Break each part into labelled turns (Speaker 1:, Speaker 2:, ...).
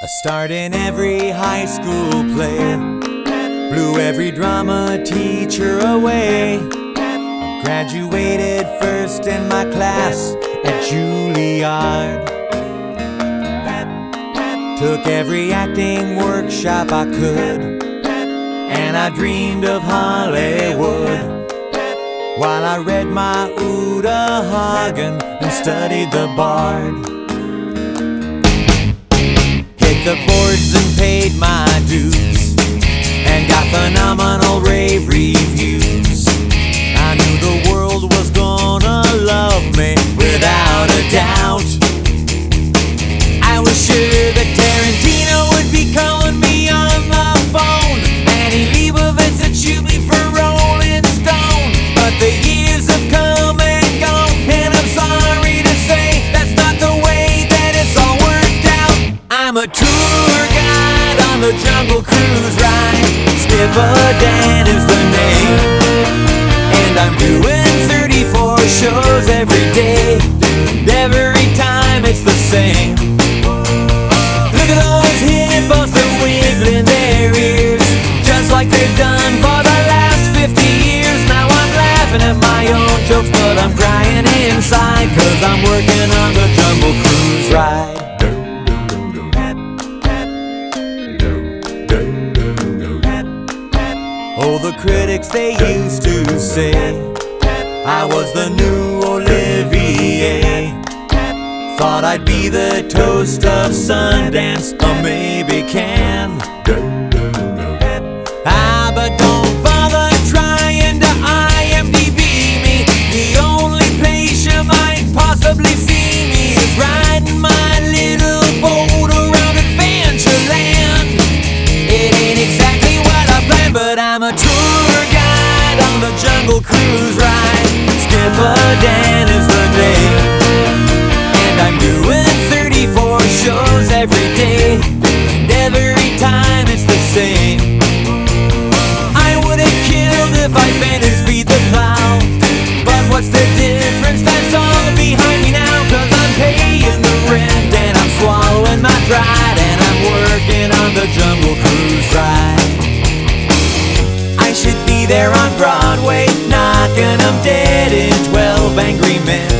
Speaker 1: Starred in every high school play, blew every drama teacher away. I graduated first in my class at Juilliard. Took every acting workshop I could, and I dreamed of Hollywood, while I read my Uta Hagen and studied the Bard. Hit the boards and paid my dues, and got phenomenal rave reviews. I knew the world was gonna love me without a doubt. I was sure that Tarantino would be calling me on the phone, Annie Leibovitz would shoot me for Rolling Stone. But the years have come and gone, and I'm sorry to say that's not the way that it's all worked out. I'm a tour guide on the Jungle Cruise ride. Skipper Dan is the name, and I'm doing 34 shows every day. Every time it's the same. Look at those hippos, they're wiggling their ears, just like they've done for the last 50 years. Now I'm laughing at my own jokes, but I'm crying inside, 'cause I'm working on the Jungle Cruise ride. Oh, the critics, they used to say I was the new Olivier. Thought I'd be the toast of Sundance, or maybe Cannes. But don't bother trying to IMDb me. The only place you might possibly see me is riding my little boat around Adventureland. It ain't exactly what I planned, but I'm a tour guide on the Jungle Cruise ride. Skipper Dan is the name, and I'm doing 34 shows every day, and every time it's the same. I would have killed if I'd been to Speed the Plow, but what's the difference? That's all behind me now, 'cause I'm paying the rent, and I'm swallowing my pride, and I'm working on the Jungle Cruise ride. I should be there on Broadway, knocking them dead in 12 Angry Men,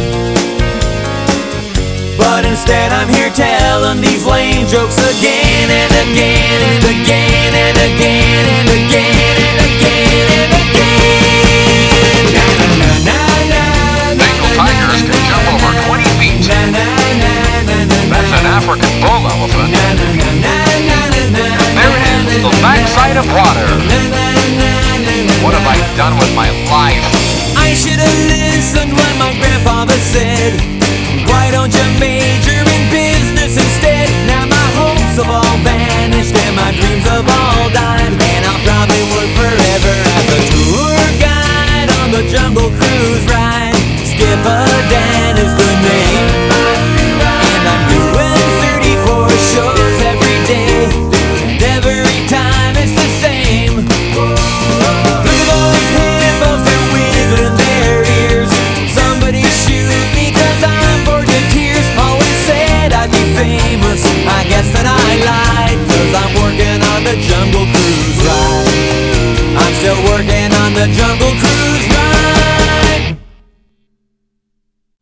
Speaker 1: but instead I'm here telling these lame jokes again and again and again and again and again and again and again.
Speaker 2: Bengal tigers can jump over 20 feet. That's an African bull elephant. There it is, the backside of water. What have I done with my life?
Speaker 1: I should have listened when my grandfather said, why don't you major in business instead? Now my hopes have all vanished and my dreams have all died, and I'll probably work forever as a tour guide on the Jungle Cruise ride. Skipper